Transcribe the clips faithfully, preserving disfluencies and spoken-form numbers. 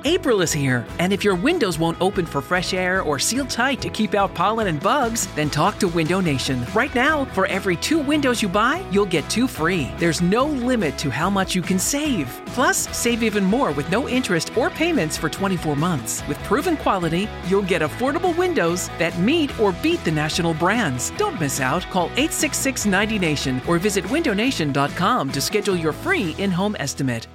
April is here, and if your windows won't open for fresh air or seal tight to keep out pollen and bugs, then talk to Window Nation. Right now, for every two windows you buy, you'll get two free. There's no limit to how much you can save. Plus, save even more with no interest or payments for twenty-four months. With proven quality, you'll get affordable windows that meet or beat the national brands. Don't miss out. Call eight six six, ninety nation or visit window nation dot com to schedule your free in-home estimate.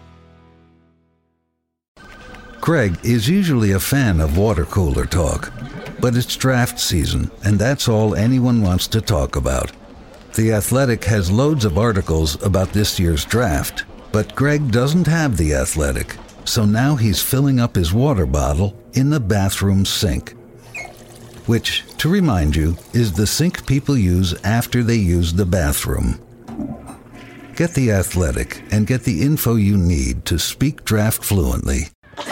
Greg is usually a fan of water cooler talk, but it's draft season, and that's all anyone wants to talk about. The Athletic has loads of articles about this year's draft, but Greg doesn't have The Athletic, so now he's filling up his water bottle in the bathroom sink, which, to remind you, is the sink people use after they use the bathroom. Get The Athletic and get the info you need to speak draft fluently.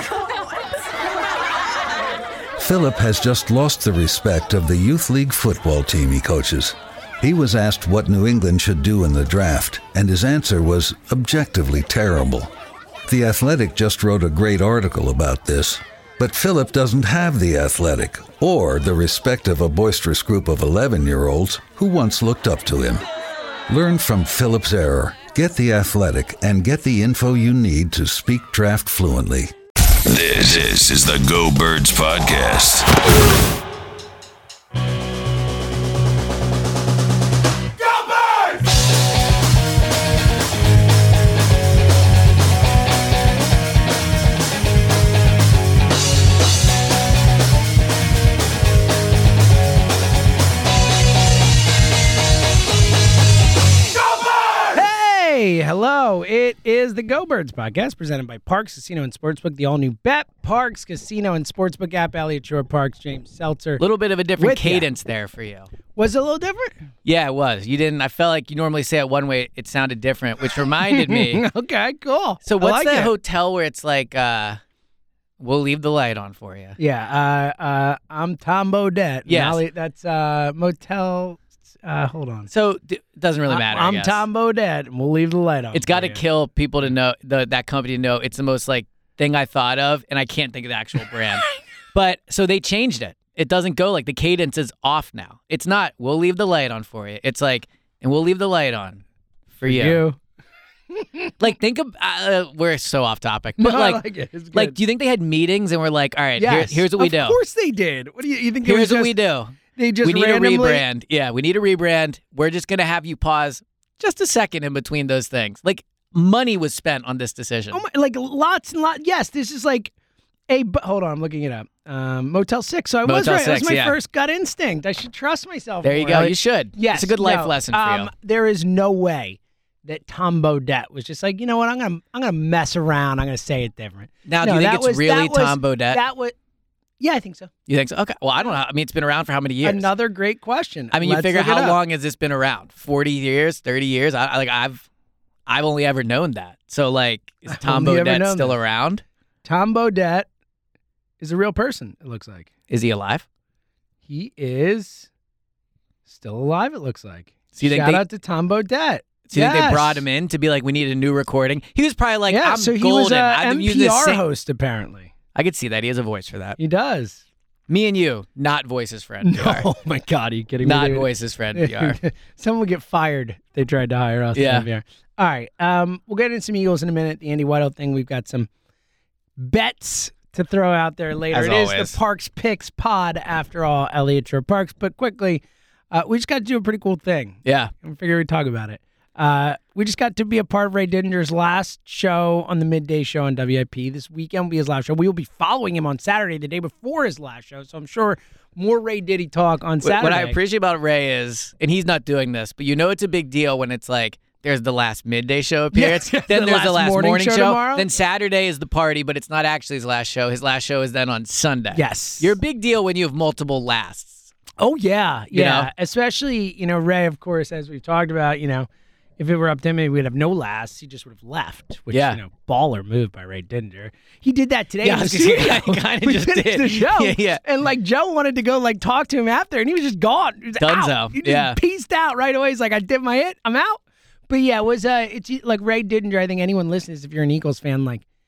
Philip has just lost the respect of the youth league football team he coaches. He was asked what New England should do in the draft, and his answer was objectively terrible. The Athletic just wrote a great article about this, but Philip doesn't have The Athletic or the respect of a boisterous group of eleven-year-olds who once looked up to him. Learn from Philip's error, get The Athletic, and get the info you need to speak draft fluently. This, this is the Go Birds Podcast. Go Birds! Hey, hello. It is the Go Birds podcast presented by Parks Casino and Sportsbook, the all-new Bet Parks Casino and Sportsbook app. Elliot Shore Parks, James Seltzer. A little bit of a different With cadence ya. there for you. Was it a little different? Yeah, it was. You didn't. I felt like you normally say it one way. It sounded different, which reminded me. Okay, cool. So I what's like the it. hotel where it's like, uh, we'll leave the light on for you? Yeah, uh, uh, I'm Tom Bodette. Yes. Molly, that's uh, Motel. Uh, hold on. So d- it doesn't really matter. I I'm guess. Tom Bodette, and we'll leave the light on. It's got for to you. kill people to know the, that company to know it's the most like thing I thought of, and I can't think of the actual brand. But so they changed it. It doesn't go like the cadence is off now. It's not. We'll leave the light on for you. It's like, and we'll leave the light on for you. You. Like think of uh, we're so off topic, but No, I like, like it. It's like, good. do you think they had meetings and we're like, all right, here- Yes, here's what we of do. Of course they did. What do you, you think? it was Here's what just, we do. They just we need randomly, a rebrand. Yeah, we need a rebrand. We're just gonna have you pause just a second in between those things. Like money was spent on this decision. Oh my, like lots and lots. Yes, this is like a. bu- Hold on, I'm looking it up. Um, Motel Six. So I was Motel right. That was six, my yeah. first gut instinct. I should trust myself. there you more. go. Like, You should. Yes, it's a good life no, lesson for um, you. There is no way that Tom Bodette was just like, you know what? I'm gonna I'm gonna mess around. I'm gonna say it different. Now, No, do you think that it's was- really that was- Tom Bodette? That was. Yeah, I think so. You think so? Okay. Well, I don't know. I mean, it's been around for how many years? Another great question. I mean, you Let's figure look it how up. long has this been around? Forty years? Thirty years? I, I like I've I've only ever known that. So like, is I've Tom only ever Bodette known still that. around? Tom Bodette is a real person. It looks like Is he alive? he is still alive. It looks like. So you think Shout they- out to Tom Bodette. So you think they Yes. brought him in to be like, we need a new recording? He was probably like, yeah, I'm so he golden. was I've an been N using P this R same- host apparently. I could see that. He has a voice for that. He does. Me and you, not voices for N P R. Oh my God, are you kidding Not me? voices for N P R. Someone would get fired. if They tried to hire us. Yeah. N P R. All right. Um, we'll get into some Eagles in a minute. The Andy Whiteout thing. We've got some bets to throw out there later. As It is always. the Parks Picks pod after all, Elliot Shore Parks. But quickly, uh, we just got to do a pretty cool thing. Yeah. I figure we'd talk about it. Uh, we just got to be a part of Ray Didinger's last show on the midday show on W I P. This weekend will be his last show. We will be following him on Saturday, the day before his last show. So I'm sure more Ray Diddy talk on What- Saturday. What I appreciate about Ray is, and he's not doing this, but you know it's a big deal when it's like, there's the last midday show appearance, Yeah, then the there's the last last morning morning, show show, tomorrow. then Saturday is the party, but it's not actually his last show. His last show is then on Sunday. Yes. You're a big deal when you have multiple lasts. Oh, yeah. You Yeah. know? Especially, you know, Ray, of course, as we've talked about, you know, if it were up to him, maybe we'd have no lasts. He just would have left, which, Yeah. you know, baller move by Ray Didinger. He did that today Yeah, in I the was gonna say, studio. he kinda We just finished did. the show. Yeah, yeah. And, like, Joe wanted to go, like, talk to him after, and he was just gone. He was Dunzo. out. He just Yeah. pieced out right away. He's like, I did my hit. I'm out. But, yeah, it was, uh, it's like Ray Didinger. I think anyone listens, if you're an Eagles fan, like,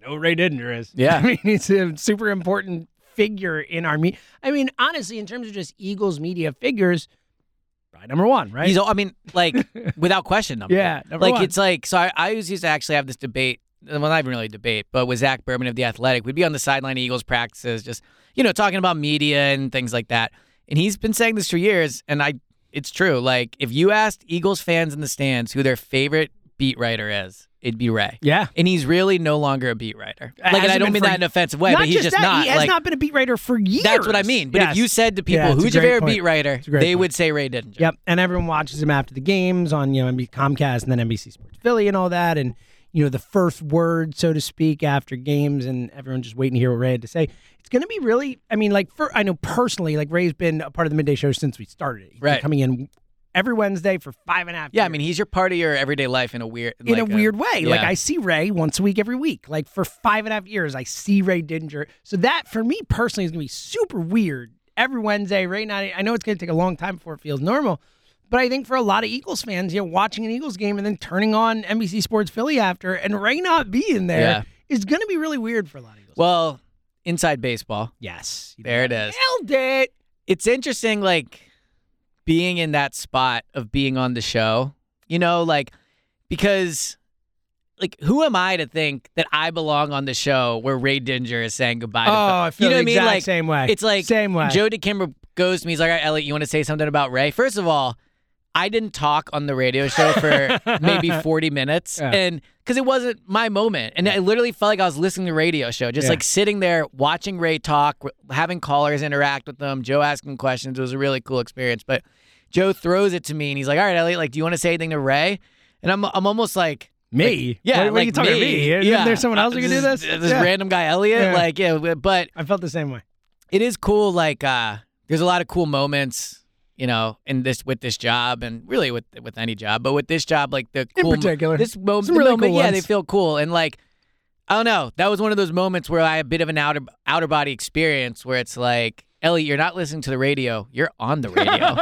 know Ray Didinger is. Yeah. I mean, he's a super important figure in our media. I mean, honestly, in terms of just Eagles media figures, probably number one, right? He's, I mean, like, without question, number Yeah, one. number like, one. it's like, so I, I used to actually have this debate, well, not even really debate, but with Zach Berman of The Athletic. We'd be on the sideline of Eagles practices, just, you know, talking about media and things like that. And he's been saying this for years, and I, it's true. Like, if you asked Eagles fans in the stands who their favorite beat writer is, it'd be Ray. Yeah. And he's really no longer a beat writer. Like, and Hasn't I don't been mean for- that in an offensive way, not but he's just that, not. He has like, not been a beat writer for years. That's what I mean. But Yes. if you said to people, Yeah, it's a who's your great favorite point. beat writer, It's a great they point. would say Ray Didinger. Yep, and everyone watches him after the games on, you know, M B Comcast and then N B C Sports Philly and all that, and, you know, the first word, so to speak, after games, and everyone just waiting to hear what Ray had to say. It's going to be really, I mean, like, for, I know personally, like, Ray's been a part of the midday show since we started it. He's been Right. coming in every Wednesday for five and a half Yeah, years. I mean, he's your part of your everyday life in a weird, in like a weird way. Like, yeah. I see Ray once a week, every week. Like, for five and a half years, I see Ray Didinger. So that, for me personally, is going to be super weird. Every Wednesday, Ray night. I know it's going to take a long time before it feels normal. But I think for a lot of Eagles fans, you know, watching an Eagles game and then turning on N B C Sports Philly after and Ray not being there Yeah. is going to be really weird for a lot of Eagles. Well, inside baseball. yes. There it is. Nailed it. It's interesting, like, being in that spot of being on the show, you know, like, because, like, who am I to think that I belong on the show where Ray Didinger is saying goodbye to Oh, I feel you know the what I mean? exact Like, same way. It's like Same way. Joe DeKimber goes to me, he's like, all right, Elliot, you want to say something about Ray? First of all, I didn't talk on the radio show for maybe forty minutes, Yeah. and because it wasn't my moment, and I literally felt like I was listening to the radio show, just Yeah. like sitting there watching Ray talk, having callers interact with them, Joe asking questions. It was a really cool experience. But Joe throws it to me, and he's like, "All right, Elliot, like, do you want to say anything to Ray?" And I'm, I'm almost like, Me? like, yeah, What, what like are you talking me. to me? Isn't Yeah. there someone else who can do this? This Yeah. random guy, Elliot, Yeah. like, yeah, but I felt the same way. it is cool. Like, uh, there's a lot of cool moments, you know, in this with this job, and really with with any job, but with this job, like the In cool particular. this moment, Some the really moment, cool yeah, ones. they feel cool, and like, I don't know, that was one of those moments where I had a bit of an outer outer body experience, where it's like, Ellie, you're not listening to the radio, you're on the radio.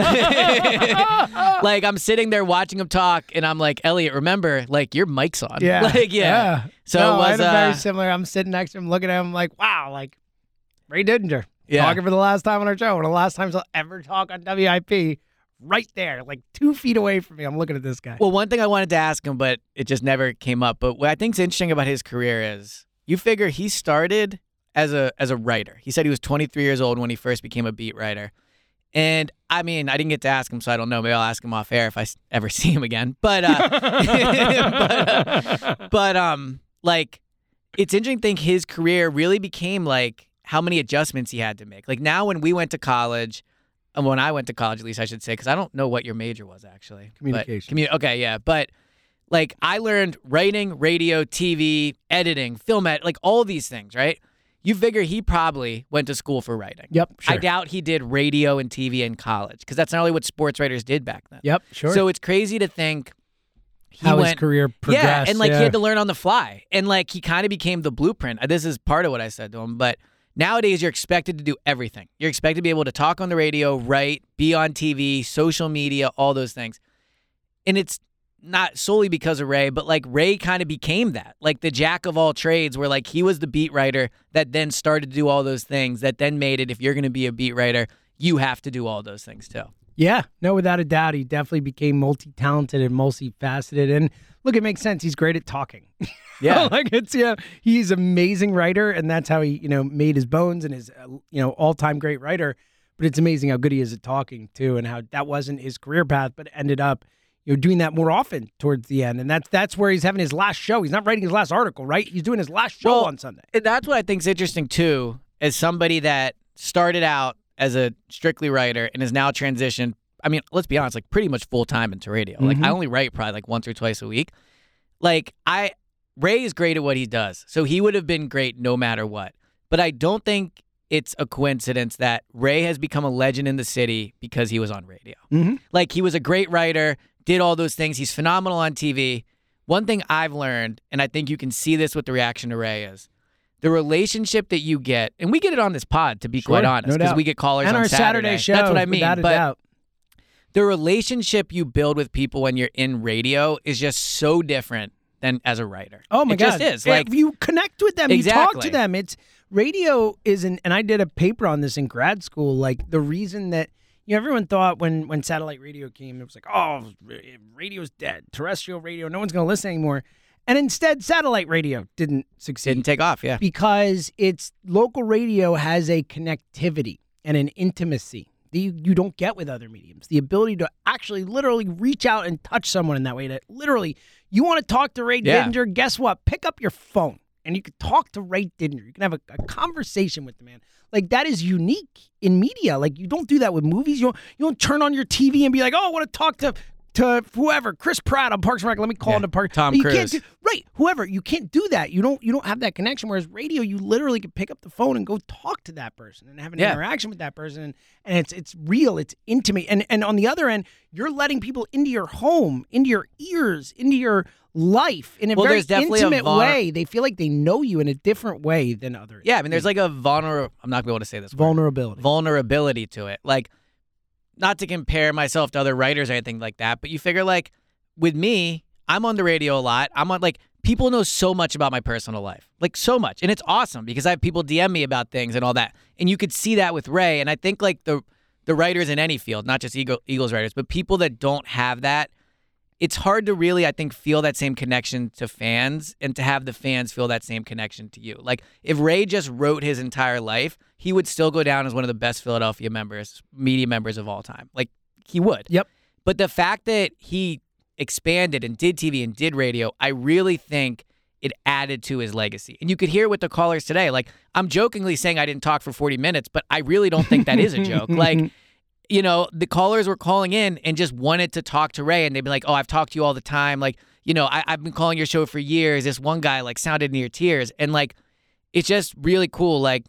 Like, I'm sitting there watching him talk, and I'm like, Elliot, remember, like, your mic's on. Yeah. Like, yeah. So no, it was I had a very uh, similar. I'm sitting next to him, looking at him like, wow, like Ray Didinger Yeah. talking for the last time on our show. One of the last times I'll ever talk on W I P. Right there, like two feet away from me. I'm looking at this guy. Well, one thing I wanted to ask him, but it just never came up. But what I think's interesting about his career is, you figure he started as a as a writer. He said he was twenty-three years old when he first became a beat writer. And I mean, I didn't get to ask him, so I don't know. Maybe I'll ask him off air if I s- ever see him again. But uh, but, uh, but um, like, it's interesting to think his career really became like how many adjustments he had to make. Like, now when we went to college. And when I went to college, at least I should say, because I don't know what your major was actually. Communication. But, commu- okay, yeah. But like, I learned writing, radio, T V, editing, film ed, like all these things, right? You figure he probably went to school for writing. Yep, sure. I doubt he did radio and T V in college, because that's not really what sports writers did back then. Yep, sure. So it's crazy to think he How went, his career progressed. yeah, and like yeah. he had to learn on the fly, and like he kind of became the blueprint. This is part of what I said to him, but nowadays you're expected to do everything. You're expected to be able to talk on the radio, write, be on T V, social media, all those things. And it's not solely because of Ray, but like Ray kind of became that, like the jack of all trades, where like he was the beat writer that then started to do all those things, that then made it, if you're going to be a beat writer, you have to do all those things too. Yeah, no, without a doubt, he definitely became multi-talented and multifaceted. And look, it makes sense. He's great at talking. Yeah. like it's yeah, he's an amazing writer, and that's how he you know made his bones and his uh, you know all-time great writer. But it's amazing how good he is at talking too, and how that wasn't his career path, but ended up you know doing that more often towards the end. And that's that's where he's having his last show. He's not writing his last article, right? He's doing his last show Well, on Sunday. And that's what I think is interesting too, as somebody that started out as a strictly writer and is now transitioned. I mean, let's be honest, like pretty much full time into radio. Like Mhm. I only write probably like once or twice a week. Like I, Ray is great at what he does, so he would have been great no matter what. But I don't think it's a coincidence that Ray has become a legend in the city because he was on radio. Mhm. Like he was a great writer, did all those things. He's phenomenal on T V. One thing I've learned, and I think you can see this with the reaction to Ray, is the relationship that you get, and we get it on this pod, to be Sure, quite no honest, because doubt. we get callers And on our Saturday show. That's what I mean. Without a But doubt. the relationship you build with people when you're in radio is just so different than as a writer. Oh my it God. just is. Yeah, Like you connect with them, you Exactly. talk to them. It's radio isn't, and I did a paper on this in grad school. Like the reason that you know everyone thought when when satellite radio came, it was like, oh, radio's dead, terrestrial radio, no one's going to listen anymore. And instead, satellite radio didn't succeed. didn't take off. Yeah. Because it's local radio has a connectivity and an intimacy that you, you don't get with other mediums. The ability to actually literally reach out and touch someone in that way. That literally, you want to talk to Ray Yeah. Didinger, guess what? Pick up your phone and you can talk to Ray Didinger. You can have a, a conversation with the man. Like that is unique in media. Like you don't do that with movies. You don't, you don't turn on your T V and be like, oh, I want to talk to to whoever, Chris Pratt on Parks and Rec. Let me call Yeah. him to Parks. Tom you Cruise. Can't do, right, whoever. You can't do that. You don't. You don't have that connection. Whereas radio, you literally can pick up the phone and go talk to that person and have an Yeah. interaction with that person, and, and it's it's real. It's intimate. And and on the other end, you're letting people into your home, into your ears, into your life in a Well, very there's definitely a intimate vulner- way. They feel like they know you in a different way than others. Yeah. I mean, there's like a vulnerable. I'm not going to be able to say this. word. vulnerability. vulnerability to it. Like, not to compare myself to other writers or anything like that, but you figure like with me, I'm on the radio a lot. I'm on like people know so much about my personal life, like so much, and it's awesome because I have people D M me about things and all that, and you could see that with Ray. And I think like the the writers in any field, not just Eagle, Eagles writers, but people that don't have that, it's hard to really, I think, feel that same connection to fans and to have the fans feel that same connection to you. Like if Ray just wrote his entire life, he would still go down as one of the best Philadelphia members, media members of all time. Like he would. Yep. But the fact that he expanded and did T V and did radio, I really think it added to his legacy. And you could hear with the callers today. Like I'm jokingly saying I didn't talk for forty minutes, but I really don't think that is a joke. Like, you know, the callers were calling in and just wanted to talk to Ray, and they'd be like, oh, I've talked to you all the time. Like, you know, I, I've been calling your show for years. This one guy like sounded near tears. And like, it's just really cool. Like,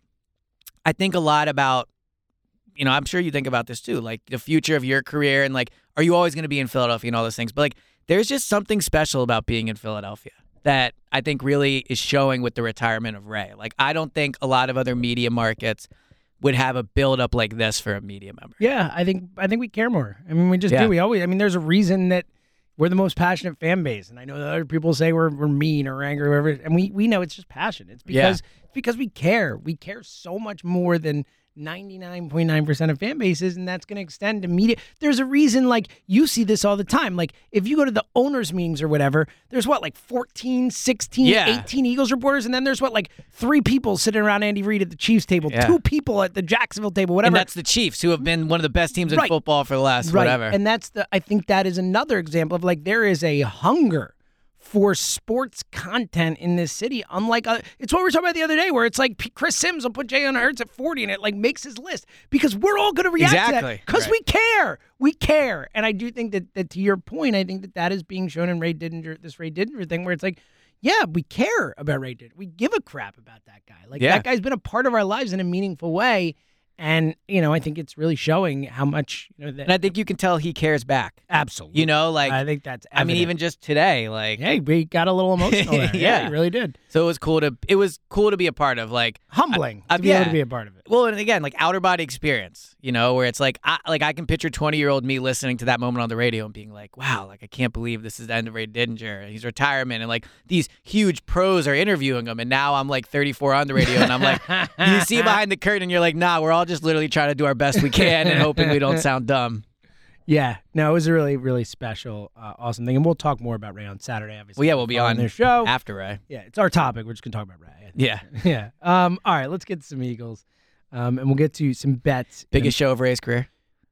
I think a lot about, you know, I'm sure you think about this too, like the future of your career and like, are you always going to be in Philadelphia and all those things? But like, there's just something special about being in Philadelphia that I think really is showing with the retirement of Ray. Like, I don't think a lot of other media markets would have a build-up like this for a media member. Yeah, I think I think we care more. I mean, we just Yeah. do. We always. I mean, there's a reason that we're the most passionate fan base, and I know that other people say we're we're mean or angry or whatever, and we we know it's just passion. It's because it's because we care. We care so much more than ninety-nine point nine percent of fan bases, and that's going to extend to media. There's a reason, like, you see this all the time. Like, if you go to the owners' meetings or whatever, there's what, like fourteen, sixteen, Yeah. eighteen Eagles reporters, and then there's what, like three people sitting around Andy Reid at the Chiefs table, Yeah. two people at the Jacksonville table, whatever. And that's the Chiefs, who have been one of the best teams in Right. football for the last Right. whatever. And that's the I think that is another example of like there is a hunger for sports content in this city. Unlike other, it's what we were talking about the other day, where it's like P- Chris Sims will put Jalen Hurts at forty, and it like makes his list because we're all going to react to Exactly. that because Right. we care, we care. And I do think that, that to your point, I think that that is being shown in Ray Didinger, this Ray Didinger thing, where it's like, yeah, we care about Ray Didinger. We give a crap about that guy. Like Yeah. that guy's been a part of our lives in a meaningful way. And, you know, I think it's really showing how much, you know, that And I think you can tell he cares back. absolutely. You know, like, I think that's I mean, evident. even just today, like, Hey, we got a little emotional there. yeah, Yeah. we really did. so it was cool to, it was cool to be a part of, like, Humbling I- to be able yeah. to be a part of it. well, and again, like outer body experience, you know, where it's like, I, like I can picture twenty year old me listening to that moment on the radio and being like, wow, like I can't believe this is the end of Ray Didinger, his retirement, and like these huge pros are interviewing him, and now I'm like thirty-four on the radio, and I'm like, you see behind the curtain, and you're like, nah, we're all just literally trying to do our best we can and hoping we don't sound dumb. Yeah, no, it was a really, really special, uh, awesome thing. And we'll talk more about Ray on Saturday, obviously. Well, yeah, we'll be on their show. after Ray. Yeah, it's our topic. We're just going to talk about Ray. Yeah, Yeah. Um. All right, let's get to some Eagles. Um, and we'll get to some bets. biggest show of Ray's career.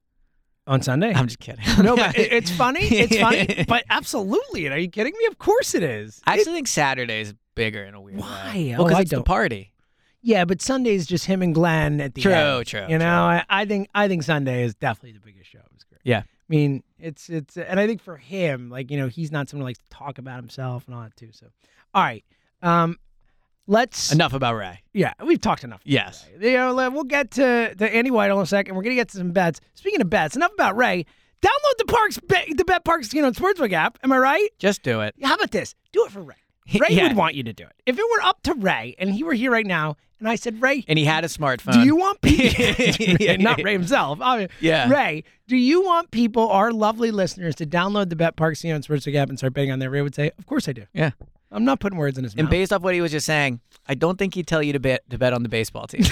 on Sunday. I'm just kidding. No, but it, it's funny. It's funny. But absolutely. Are you kidding me? Of course it is. I It- actually think Saturday's bigger in a weird Why? way. Oh, Well, because I it's the don't- party. yeah, but Sunday's just him and Glenn at the True, end. true, You know, I, I think I think Sunday is definitely the biggest show. It was great. Yeah. I mean, it's it's, and I think for him, like, you know, he's not someone who likes to talk about himself and all that too. So, all right, um, let's Enough about Ray. Yeah, we've talked enough. about Yes. Ray. You know, let- we'll get to to Andy Weidel in a second. We're gonna get to some bets. Speaking of bets, enough about Ray. Download the Parks Bet, the Bet Parks, you know, Sportsbook app. Am I right? Just do it. How about this? Do it for Ray. Ray Yeah. would want you to do it. If it were up to Ray and he were here right now and I said, Ray, And he had a smartphone. do you want people, not Ray himself, I mean, Yeah. Ray, do you want people, our lovely listeners, to download the Bet Park Casino and Sportsbook app and start betting on there? Ray would say, of course I do. Yeah. I'm not putting words in his And mouth. based off what he was just saying, I don't think he'd tell you to bet to bet on the baseball team.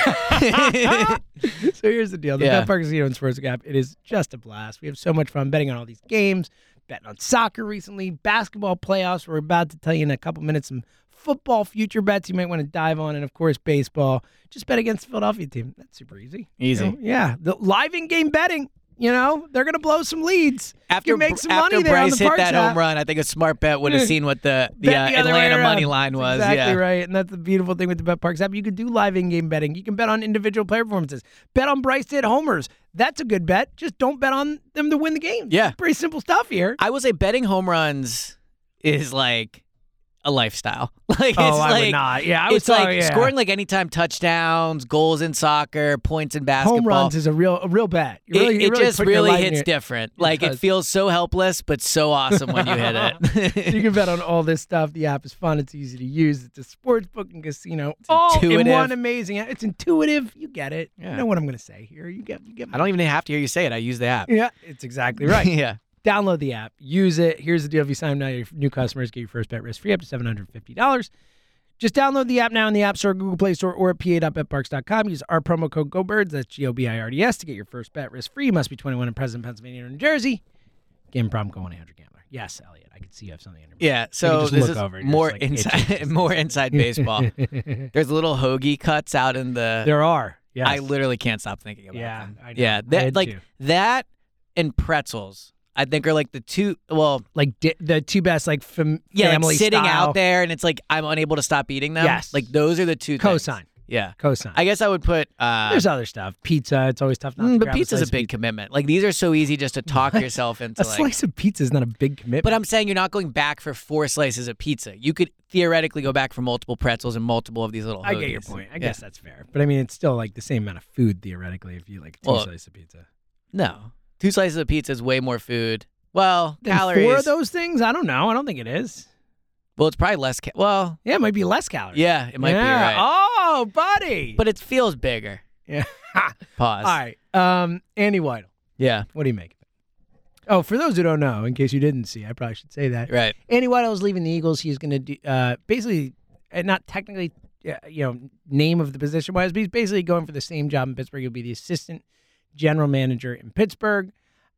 So here's the deal. The Yeah. Bet Park Casino and Sportsbook app, it is just a blast. We have so much fun betting on all these games, betting on soccer recently, basketball playoffs. We're about to tell you in a couple minutes some football future bets you might want to dive on, and of course, baseball. Just bet against the Philadelphia team. That's super easy. Easy. You know? Yeah. The live in-game betting, you know, they're going to blow some leads. After, you can make some after money there on Bryce the hit Parks that app. home run, I think a smart bet would have seen what the, the, Bet uh, the other way Atlanta around. money line That's was. exactly yeah. right, and that's the beautiful thing with the Bet Parks app. You can do live in-game betting. You can bet on individual player performances. Bet on Bryce hit homers. That's a good bet. Just don't bet on them to win the game. Yeah. Pretty simple stuff here. I will say betting home runs is like a lifestyle. Like oh, it's I like would not. Yeah, I would it's say, like yeah. scoring like anytime touchdowns, goals in soccer, points in basketball. Home runs is a real, a real bet. You're it really, it you're really just putting your really life in hits it. different. Like it does. feels so helpless, but so awesome when you hit it. You can bet on all this stuff. The app is fun. It's easy to use. It's a sports book and casino. all intuitive. in one amazing app. It's intuitive. You get it. Yeah. You know what I'm going to say here. You get. You get. I don't even have to hear you say it. I use the app. Yeah, it's exactly right. yeah. Download the app. Use it. Here's the deal. If you sign up now, your new customers get your first bet risk free up to seven hundred fifty dollars. Just download the app now in the App Store, Google Play Store, or at p a dot bet parks dot com. Use our promo code GOBIRDS, that's G O B I R D S, to get your first bet risk free. You must be twenty-one and present in Pennsylvania or New Jersey. Game problem, call one eight hundred gambler. Yes, Elliot, I can see you have something in your mouth. Yeah, You so can just this look is over and you're more just like, inside, itching. more inside baseball. There's little hoagie cuts out in the. There are. Yes. I literally can't stop thinking about Yeah, them. I know. Yeah, I that had like to. that and pretzels. I think are like the two. Well, like di- the two best, like fam- yeah, family like sitting style. out there, and it's like I'm unable to stop eating them. Yes. like those are the two. things. Cosign. Yeah, Cosign. I guess I would put. Uh, There's other stuff. Pizza. It's always tough not mm, to but grab pizza's a, a slice big of pizza. commitment. Like these are so easy just to talk yourself into. A like, slice of pizza is not a big commitment. But I'm saying you're not going back for four slices of pizza. You could theoretically go back for multiple pretzels and multiple of these little. I get your hoagies. point. I Yeah. guess that's fair. But I mean, it's still like the same amount of food theoretically if you like two Well, slices of pizza. No, two slices of pizza is way more food. Well, Then calories. four of those things? I don't know. I don't think it is. Well, it's probably less. Ca- well, Yeah, it might be less calories. yeah, it might yeah. be right. Oh, buddy. But it feels bigger. yeah. Pause. All right. Um, Andy Weidel. Yeah. What do you make of it? Oh, for those who don't know, in case you didn't see, I probably should say that. Right. Andy Weidel is leaving the Eagles. He's going to do uh, basically, uh, not technically, uh, you know, name of the position wise, but he's basically going for the same job in Pittsburgh. He'll be the assistant general manager in Pittsburgh.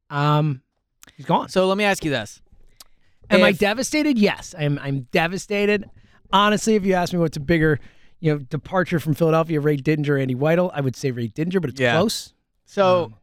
Um, he's gone. So let me ask you this. Am I If- devastated? Yes, I'm. I'm devastated. Honestly, if you ask me what's a bigger, you know, departure from Philadelphia, Ray Didinger or Andy Weidel, I would say Ray Didinger, but it's Yeah. close. So, Um,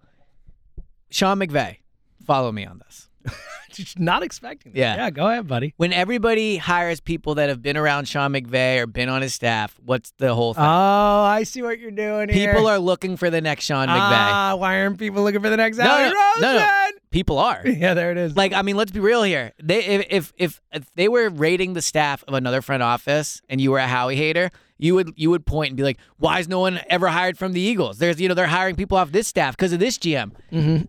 Sean McVay, follow me on this. Just not expecting that. Yeah. Yeah, go ahead, buddy. When everybody hires people that have been around Sean McVay or been on his staff, what's the whole thing? Oh, I see what you're doing here. people are looking for the next Sean McVay. Ah, why aren't people looking for the next No, Howie no, no, no. Roseman? People are. Yeah, there it is. Like, I mean, let's be real here. They, if, if if if they were rating the staff of another front office and you were a Howie hater, you would you would point and be like, "Why is no one ever hired from the Eagles? There's you know they're hiring people off this staff because of this G M."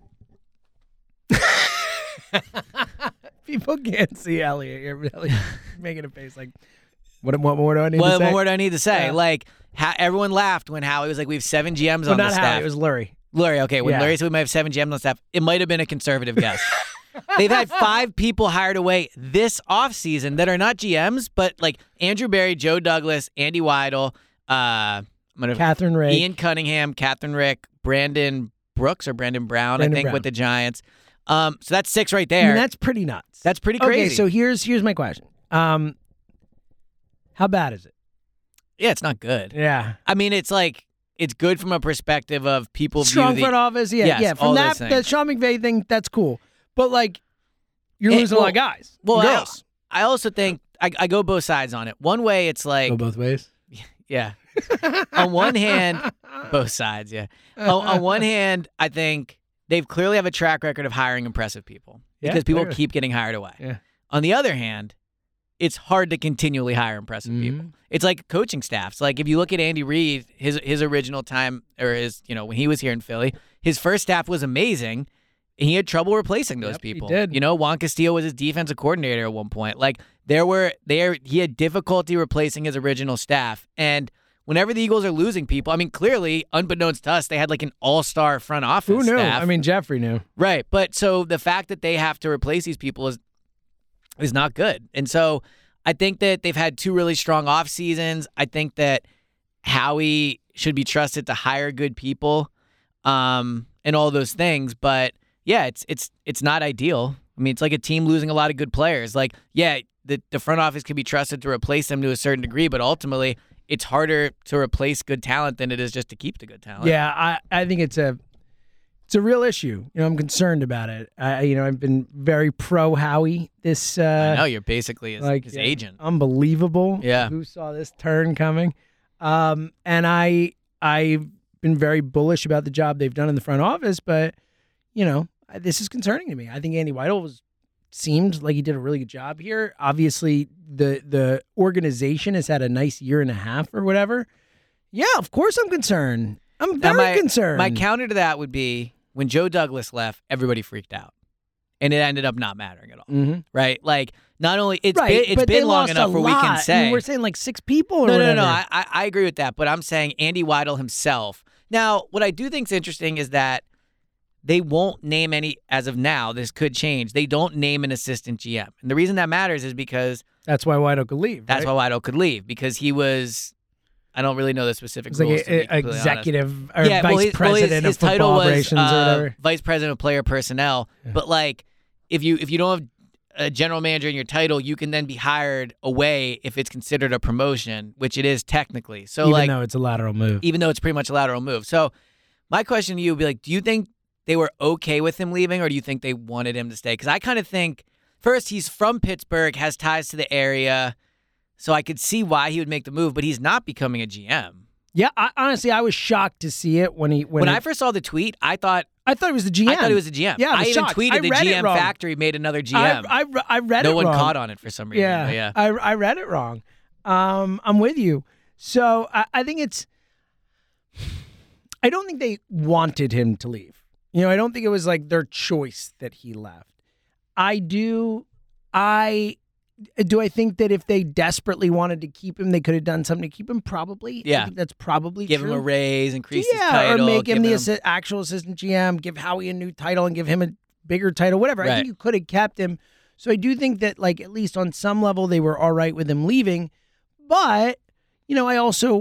people can't see Elliot here, but Elliot's making a face like, what, what more do I need What, to say? what more do I need to say? Yeah. Like, ha- everyone laughed when Howie was like, "We have seven G Ms well, on the not staff." Howie, it was Lurie. Lurie, okay. When Yeah. Lurie said we might have seven G Ms on staff, it might have been a conservative guess. They've had five people hired away this offseason that are not G Ms, but like Andrew Berry, Joe Douglas, Andy Weidel, uh, I'm gonna, Catherine Ray. Ian Cunningham, Catherine Rick, Brandon Brooks or Brandon Brown, Brandon I think, Brown. with the Giants. Um, so that's six right I there. mean, that's pretty nuts. That's pretty Okay, crazy. so here's here's my question. Um, how bad is it? yeah, it's not good. Yeah. I mean, it's like it's good from a perspective of people Strong view front the, office, yeah, Yes, yeah. all From that, those things. that Sean McVay thing, that's cool. But like, you're Eh, losing a lot well- of guys. Well, and I, girls. I also think I, I go both sides on it. One way, it's like Go both ways. Yeah. on one hand, both sides, yeah. On, on one hand, I think they've clearly have a track record of hiring impressive people Yeah, because people clearly. keep getting hired away. Yeah. On the other hand, it's hard to continually hire impressive Mhm. people. It's like coaching staffs. Like if you look at Andy Reid, his his original time or his, you know, when he was here in Philly, his first staff was amazing. he had trouble replacing those Yep, he people. did. You know, Juan Castillo was his defensive coordinator at one point. Like there were there he had difficulty replacing his original staff. And whenever the Eagles are losing people, I mean, clearly, unbeknownst to us, they had like an all-star front office Who knew? staff. I mean, Jeffrey knew. Right. But so the fact that they have to replace these people is is not good. And so I think that they've had two really strong off seasons. I think that Howie should be trusted to hire good people um, and all those things. But yeah, it's it's it's not ideal. I mean, it's like a team losing a lot of good players. Like, yeah, the, the front office can be trusted to replace them to a certain degree, but ultimately it's harder to replace good talent than it is just to keep the good talent. Yeah, I, I think it's a it's a real issue. You know, I'm concerned about it. I you know, I've been very pro Howie this uh I know you're basically his, like his uh, agent. Unbelievable. Yeah. Who saw this turn coming? Um and I I've been very bullish about the job they've done in the front office, but you know, this is concerning to me. I think Andy Weidel was seemed like he did a really good job here. Obviously, the the organization has had a nice year and a half or whatever. Yeah, of course I'm concerned. I'm Now, very my, concerned. My counter to that would be when Joe Douglas left, everybody freaked out, and it ended up not mattering at all. Mhm. Right? Like not only it's right, been, it's but they been long lost enough a where we lot. can I say mean, we're saying like six people or no, no, whatever. no, no. I, I I agree with that, but I'm saying Andy Weidel himself. Now, what I do think is interesting is that they won't name any, as of now, this could change. They don't name an assistant G M. And the reason that matters is because That's why Weidel could leave. that's right? why Weidel could leave, because he was, I don't really know the specific It's rules. like to be a, a completely honest. executive or Yeah, vice well, his, well, his- president his of football title was operations uh, or whatever. vice president of player personnel. But like, if you if you don't have a general manager in your title, you can then be hired away if it's considered a promotion, which it is technically. So Even like, though it's a lateral move. even though it's pretty much a lateral move. So my question to you would be like, do you think they were okay with him leaving, or do you think they wanted him to stay? Because I kind of think, first, he's from Pittsburgh, has ties to the area, so I could see why he would make the move, but he's not becoming a G M. Yeah, I, honestly, I was shocked to see it when he when, When it- I first saw the tweet, I thought I thought it was the G M. I thought he was a G M. Yeah, I I was even shocked. tweeted I the read it G M wrong. factory made another G I, M. I, I read no it one wrong. caught on it for some reason. Yeah, but yeah. I, I read it wrong. Um, I'm with you. So I, I think it's. I don't think they wanted him to leave. You know, I don't think it was like their choice that he left. I do. I do. I think that if they desperately wanted to keep him, they could have done something to keep him. Probably. I Yeah. think that's probably Give true. him a raise, increase yeah, his title. or make him give the assi- actual assistant G M, give Howie a new title, and give him a bigger title, whatever. I Right. think you could have kept him. So I do think that, like, at least on some level, they were all right with him leaving. But, you know, I also,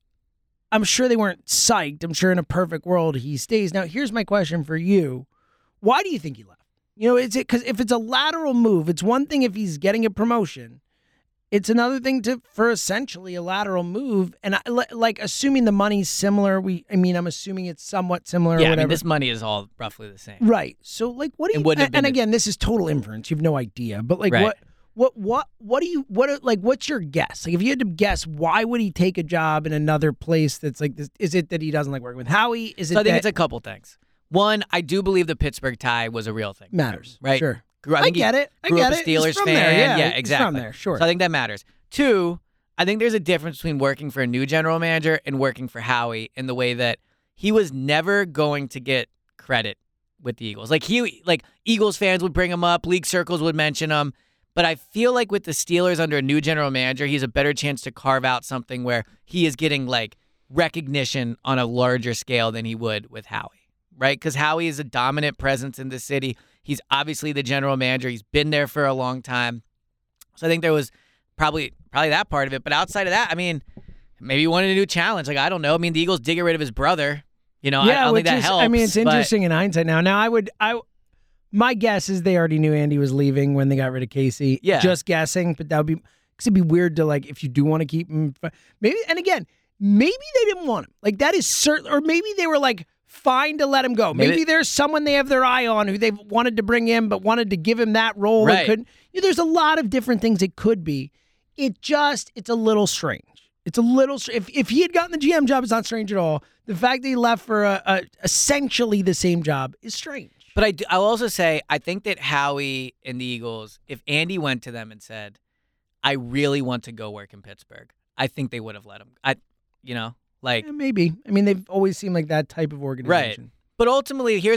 I'm sure they weren't psyched. I'm sure in a perfect world he stays. Now, here's my question for you. Why do you think he left? You know, is it because if it's a lateral move, it's one thing if he's getting a promotion. It's another thing to for essentially a lateral move, and I, li- like assuming the money's similar. We, I mean, I'm assuming it's somewhat similar. Yeah, or I whatever. mean, this money is all roughly the same. Right. So, like, what do It you? wouldn't have And, been and the- again, this is total inference. You have no idea. But like, Right. what, what, what, what do you? What are- like? What's your guess? Like, if you had to guess, why would he take a job in another place that's like this? Is it that he doesn't like working with Howie? Is it So I think that it's a couple things. One, I do believe the Pittsburgh tie was a real thing. matters? Right? Sure. Grew- I think he get it. I grew get up a it. He's Steelers from fan. there, yeah. yeah, He's exactly. from there, sure. So I think that matters. Two, I think there's a difference between working for a new general manager and working for Howie in the way that he was never going to get credit with the Eagles. Like he, like Eagles fans would bring him up, league circles would mention him, but I feel like with the Steelers under a new general manager, he's a better chance to carve out something where he is getting like recognition on a larger scale than he would with Howie, right? Because Howie is a dominant presence in the city. He's obviously the general manager. He's been there for a long time. So I think there was probably probably that part of it. But outside of that, I mean, maybe he wanted a new challenge. Like, I don't know. I mean, the Eagles did get rid of his brother. You know, Yeah, I, I don't which think that is, helps. I mean, it's but- interesting in hindsight now. Now, I would, I, my guess is they already knew Andy was leaving when they got rid of Casey. Yeah. Just guessing, but that would be, because it'd be weird to, like, if you do want to keep him, maybe, and again, maybe they didn't want him. Like, that is certain, or maybe they were like, fine to let him go. Maybe, Maybe- there's someone they have their eye on who they've wanted to bring in, but wanted to give him that role. Right. And couldn't. You know, there's a lot of different things it could be. It just, it's a little strange. It's a little, str- if, if he had gotten the G M job, it's not strange at all. The fact that he left for a, a essentially the same job is strange. But I do, I'll also say, I think that Howie and the Eagles, if Andy went to them and said, I really want to go work in Pittsburgh, I think they would have let him. I, you know, like, Eh, maybe. I mean, they've always seemed like that type of organization. But ultimately, here's my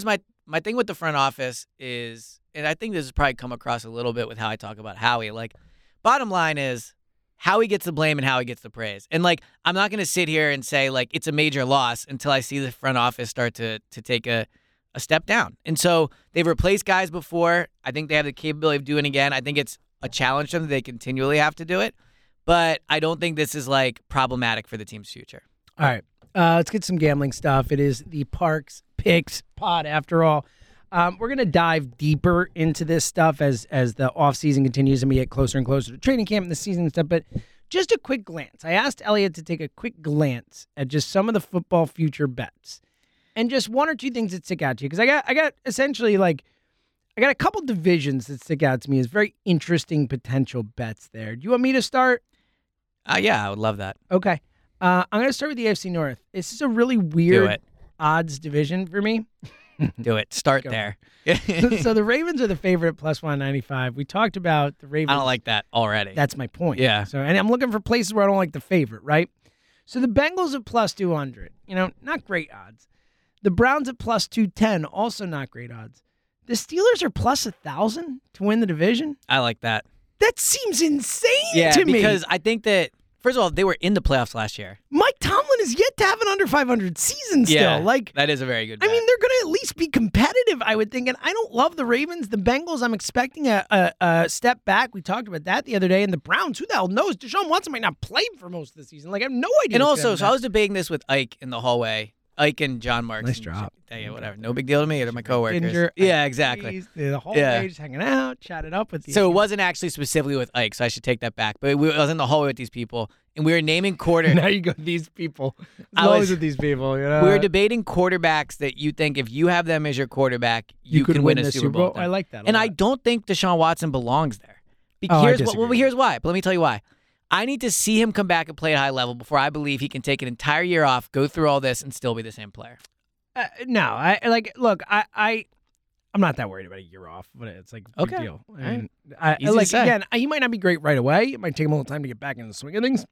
my thing with the front office is, and I think this has probably come across a little bit with how I talk about Howie. Like, bottom line is, Howie gets the blame and Howie gets the praise. And like, I'm not going to sit here and say like it's a major loss until I see the front office start to to take a a step down. And so they've replaced guys before. I think they have the capability of doing it again. I think it's a challenge to them. They continually have to do it. But I don't think this is like problematic for the team's future. All right. Uh, let's get some gambling stuff. It is the Parks Picks pod after all. Um, we're going to dive deeper into this stuff as as the offseason continues and we get closer and closer to training camp and the season and stuff. But just a quick glance. I asked Elliot to take a quick glance at just some of the football future bets. And just one or two things that stick out to you. Because I got I got essentially like, I got a couple divisions that stick out to me as very interesting potential bets there. Do you want me to start? Uh, yeah, I would love that. Okay. Uh, I'm going to start with the A F C North. This is a really weird Do it. odds division for me. Do it. Start Go. there. So the Ravens are the favorite at plus one ninety-five. We talked about the Ravens. I don't like that already. That's my point. Yeah. So, and I'm looking for places where I don't like the favorite, right? So the Bengals at plus two hundred. You know, not great odds. The Browns at plus two ten. Also not great odds. The Steelers are plus one thousand to win the division. I like that. That seems insane Yeah, to me. because I think that, first of all, they were in the playoffs last year. Mike Tomlin is yet to have an under five hundred season still. Yeah, like that is a very good I bet. mean, they're going to at least be competitive, I would think. And I don't love the Ravens. The Bengals, I'm expecting a, a, a step back. We talked about that the other day. And the Browns, who the hell knows? Deshaun Watson might not play for most of the season. Like, I have no idea. And what's gonna also, so I happen. was debating this with Ike in the hallway. Ike and John Marks. Nice and drop. Yeah, whatever. No big deal to me. They're my coworkers. Ginger, yeah, Ike exactly. Breeze, The whole Yeah. day just hanging out, chatting up with you. So it wasn't actually specifically with Ike, so I should take that back. But we, I was in the hallway with these people, and we were naming quarter. Now you go, these people. It's I always was- with these people. You know? we were debating quarterbacks that you think if you have them as your quarterback, you, You could can win win a the Super Super Bowl. Bowl? with them. I like that a And I lot. don't think Deshaun Watson belongs there. Be- Oh, I here's what, disagree. well, here's why. But let me tell you why. I need to see him come back and play at a high level before I believe he can take an entire year off, go through all this, and still be the same player. Uh, no, I like. Look, I, I, I'm not that worried about a year off, but it's like a big Okay. deal. All I mean, I, Easy to like say. again, he might not be great right away. It might take him a little time to get back into the swing of things,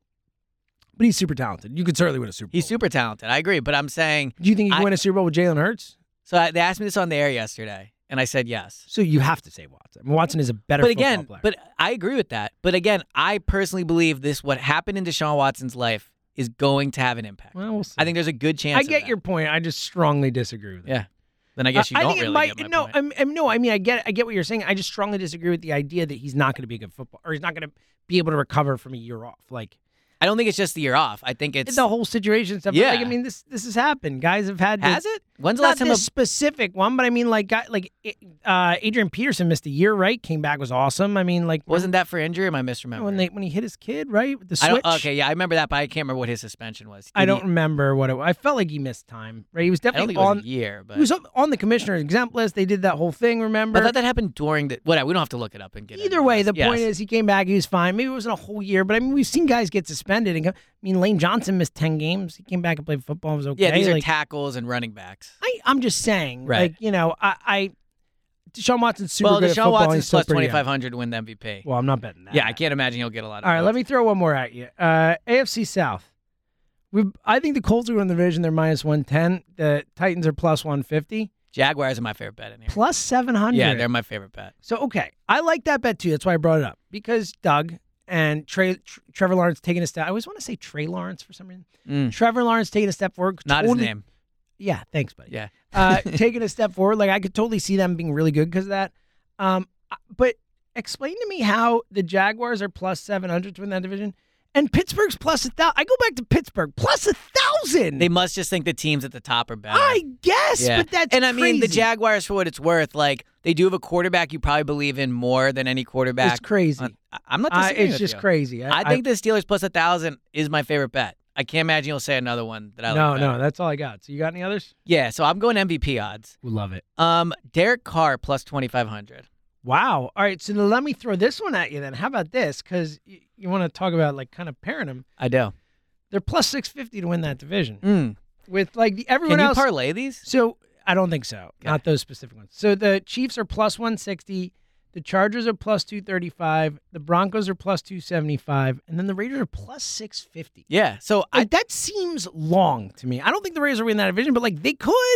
but he's super talented. You could certainly win a Super Bowl. He's super talented. I agree. But I'm saying, Do you think you can I- win a Super Bowl with Jalen Hurts? so I, they asked me this on the air yesterday, and I said yes. So you have to say Watson. I mean, Watson is a better But football again, player. but I agree with that. But again, I personally believe this, what happened in Deshaun Watson's life, is going to have an impact. well, we'll see. I think there's a good chance I of get that. your point. I just strongly disagree with it. Yeah. Then I guess you Uh, don't I think really it might. get my no, point. I'm, I'm, no. I mean, I get. I get what you're saying. I just strongly disagree with the idea that he's not going to be a good football, or he's not going to be able to recover from a year off. Like I don't think it's just the year off. I think it's the whole situation stuff. Yeah. Like, I mean, this this has happened. Guys have had. to- has it? When's the Not last time? this a- specific one, but I mean, like, guy, like uh, Adrian Peterson missed a year, right? Came back, was awesome. I mean, like, Wasn't that for injury? Or am I misremembering? when they when he hit his kid, right? With the I switch. don't, okay, yeah, I remember that, but I can't remember what his suspension was. I Did don't he- remember what it was. I felt like he missed time, right? He was I don't definitely think it was on. a year, but He was on- on the commissioner's exempt list. They did that whole thing. Remember? But I thought that happened during the. Whatever, we don't have to look it up and get. Either into way, this. the point Yes. is he came back. He was fine. Maybe it wasn't a whole year, but I mean, we've seen guys get suspended. And go, I mean, Lane Johnson missed ten games. He came back and played football. It was okay. yeah, these are Like, tackles and running backs. I, I'm just saying, Right. like, you know, I, I Deshaun Watson's super well, good at Deshaun football. and Watson's he's still plus pretty twenty young. five hundred to win the M V P. Well, I'm not betting that. yeah, I can't imagine he'll get a lot of. All right, votes. let me throw one more at you. Uh, A F C South. We, I think the Colts are in the division. They're minus one ten. The Titans are plus one fifty. Jaguars are my favorite bet in here. Plus seven hundred. Yeah, they're my favorite bet. So, okay, I like that bet too. That's why I brought it up. Because Doug and Trey, Tr- Trevor Lawrence taking a step. I always want to say Trey Lawrence for some reason. Mm. Trevor Lawrence taking a step forward. Not totally, his name. Yeah, thanks, buddy. Yeah. uh, taking a step forward. Like, I could totally see them being really good because of that. Um, but explain to me how the Jaguars are plus seven hundred to win that division and Pittsburgh's plus a thousand. I go back to Pittsburgh, plus a thousand. They must just think the teams at the top are better. I guess, yeah. but that's and I mean the crazy. Jaguars, for what it's worth, like they do have a quarterback you probably believe in more than any quarterback. It's crazy. on- I- I'm not Uh, disagreeing it's with just you. crazy. I think the Steelers plus a thousand is my favorite bet. I can't imagine you'll say another one that I no, like. no, better. that's all I got. So you got any others? Yeah, so I'm going M V P odds. We love it. Um, Derek Carr plus twenty-five hundred. Wow. All right. So then let me throw this one at you then. How about this? Because you, you want to talk about like kind of pairing them. I do. They're plus six fifty to win that division Mm. with like the, everyone Can you else. parlay these? So I don't think so. Not those specific ones. So the Chiefs are plus one sixty. The Chargers are plus two thirty-five. The Broncos are plus two seventy-five. And then the Raiders are plus six fifty. Yeah. So I Like, that seems long to me. I don't think the Raiders are winning that division, but like they could.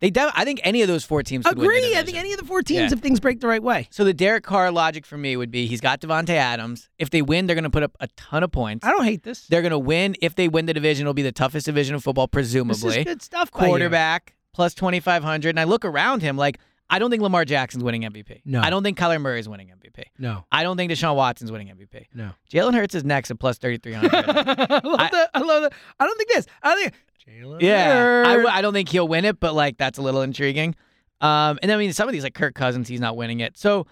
They, de- I think any of those four teams could win the Agree. division. I think any of the four teams, Yeah. if things break the right way. So the Derek Carr logic for me would be he's got Devontae Adams. If they win, they're going to put up a ton of points. I don't hate this. They're going to win. If they win the division, it'll be the toughest division of football, This presumably. is good stuff. by you. Quarterback plus twenty-five hundred. And I look around him like, I don't think Lamar Jackson's winning M V P. No. I don't think Kyler Murray's winning M V P. No. I don't think Deshaun Watson's winning M V P. No. Jalen Hurts is next at plus thirty-three hundred. I love I- that. I love that. I don't think this. I think Jalen Yeah, I, Hurts. w- I don't think he'll win it, but like that's a little intriguing. Um, and then, I mean, some of these like Kirk Cousins, he's not winning it. So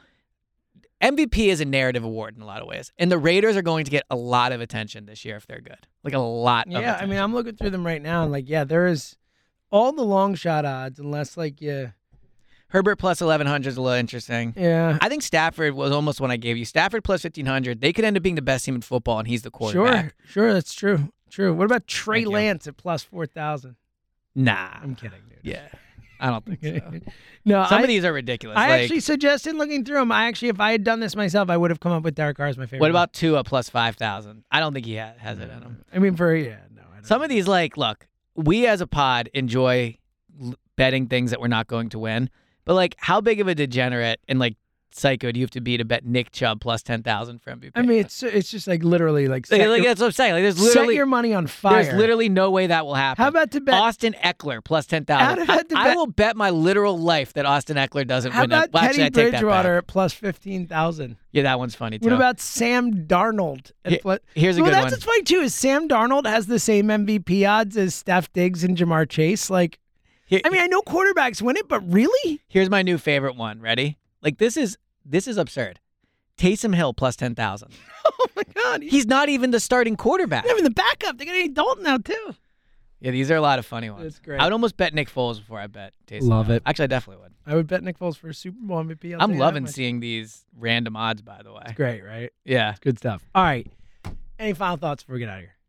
M V P is a narrative award in a lot of ways, and the Raiders are going to get a lot of attention this year if they're good, like a lot. of Yeah, I attention. mean, I'm looking through them right now, and like, yeah, there is all the long shot odds, unless like, yeah, Herbert plus eleven hundred is a little interesting. yeah, I think Stafford was almost one I gave you. Stafford plus fifteen hundred. They could end up being the best team in football, and he's the quarterback. sure, sure, that's true, true. What about Trey Thank you. Lance at plus four thousand? Nah. I'm kidding, dude. Yeah. I don't think so. No, Some I, of these are ridiculous. I like, actually suggested looking through them. I actually, if I had done this myself, I would have come up with Derek Carr as my favorite. what one. about Tua plus five thousand? I don't think he ha- has it in him. I mean, for yeah, no. I don't Some of these, like, look, we as a pod enjoy l- betting things that we're not going to win. But, like, how big of a degenerate and, like, psycho do you have to be to bet Nick Chubb plus ten thousand for M V P? I mean, it's it's just like literally like set, like, like, your, that's what I'm saying. Like, there's set literally your money on fire. there's literally no way that will happen. How about to bet? Austin Eckler plus ten How thousand? about to I, I bet- will bet my literal life that Austin Eckler doesn't How win. about it. Well, actually, I Teddy take that Bridgewater back. at plus fifteen thousand? Yeah, that one's funny too. What about Sam Darnold? At Here- plus, here's a well, good that's one. what's funny too is Sam Darnold has the same M V P odds as Steph Diggs and Jamar Chase. Like, Here- I mean, I know quarterbacks win it, but really? Here's my new favorite one. Ready? Like this is this is absurd. Taysom Hill plus ten thousand. Oh my God, he's He's not even the starting quarterback. not even the backup. They got Andy Dalton now too. Yeah, these are a lot of funny ones. That's great. I would almost bet Nick Foles before I bet Taysom Love Hill. it. Actually, I definitely would. I would bet Nick Foles for a Super Bowl M V P. I'll tell I'm you that loving much. seeing these random odds, by the way. Great, right? Yeah. Good stuff. All right. Any final thoughts before we get out of here?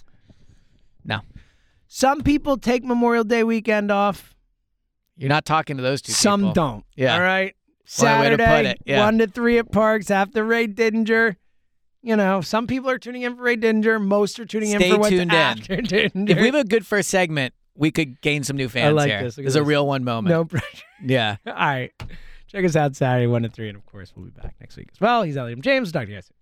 No. Some people take Memorial Day weekend off. You're not talking to those two Some people. don't. Yeah. All right. One way to Saturday, put it, yeah. one to three at Parks after Ray Didinger. You know, some people are tuning in for Ray Didinger. Most are tuning Stay in for what's tuned in. after Didinger. If we have a good first segment, we could gain some new fans like here. this. Look at This is a this. real one moment. no pressure. Yeah. All right. Check us out Saturday, one to three. And, of course, we'll be back next week as well. He's Elliot James. Talk to you guys soon.